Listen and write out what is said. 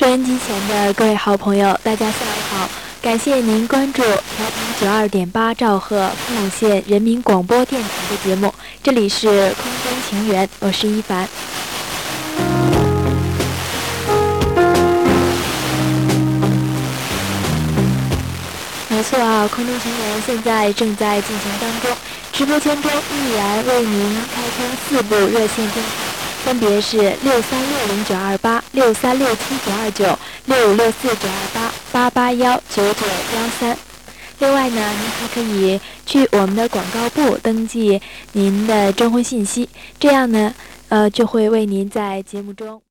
收音机前的各位好朋友，大家下午好！感谢您关注调频92.8兆赫丰隆县人民广播电台的节目，这里是空中情缘，我是一凡。没错啊，空中情缘现在正在进行当中，直播间中依然为您开通4部热线电话。分别是6360-928、6367-929、6564-928、881-9913。另外呢，您还可以去我们的广告部登记您的征婚信息，这样呢，就会为您在节目中。